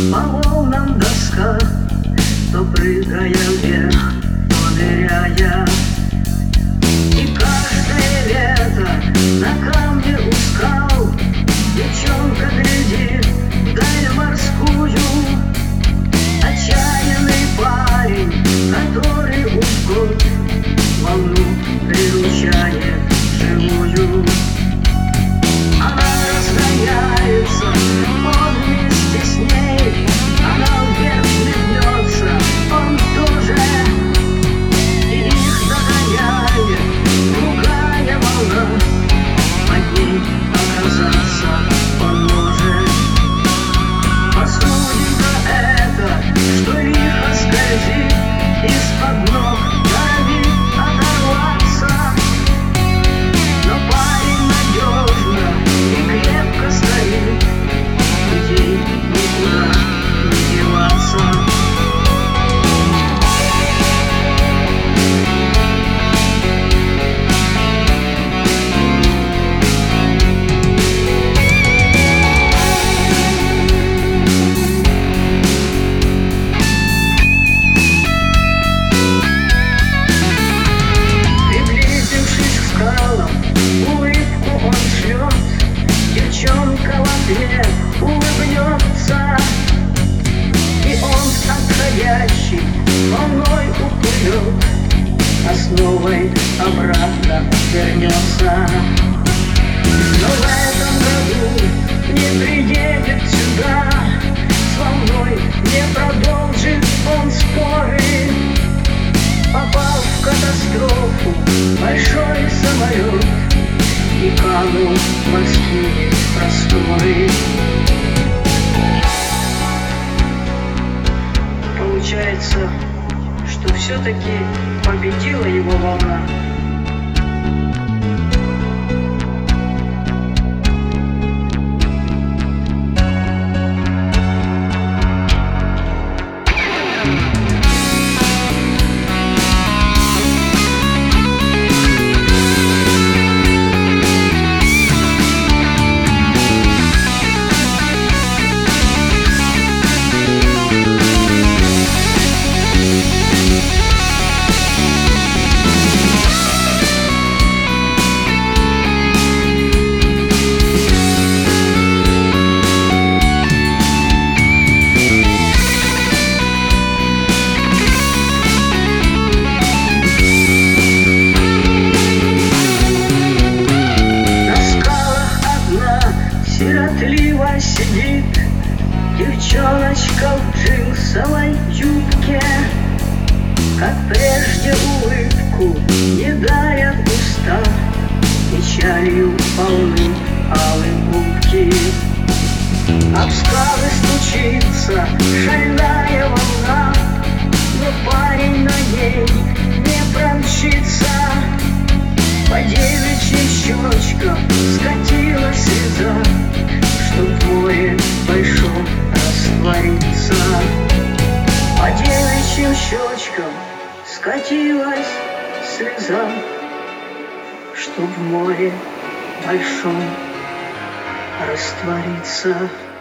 по волнам доска, то прыгая вверх, то ныряя. И каждое лето на камне у скал девчонка глядит вдаль морскую. Отчаянный парень, который уж волну приручает живую. Она разгоняется, он вместе с ней, она вверх метнется, он тоже. И их догоняет другая волна, под ней оказаться он может. Посудим-ка это, что лихо скользит из-под ног, норовит оторваться. Но парень надежно и крепко стоит, ей никуда не деваться. Девчонка в ответ улыбнется, и он отходящий волной уплывет, а снова обратно вернется. Но в этом году не приедет сюда, с волной не продолжит он споры. Попал в катастрофу большой самолет и канул в морские просторы. Получается, что все-таки победила его волна. Сиротливо сидит девчоночка в джинсовой юбке, как прежде улыбку не дарят уста, печалью полны алые губки. Об скалы стучится шальная волна, но парень на ней не промчится. По девичьим щечкам скатилась слеза, чтоб в море большом раствориться. По девичьим щечкам скатилась слеза, чтоб в море большом раствориться.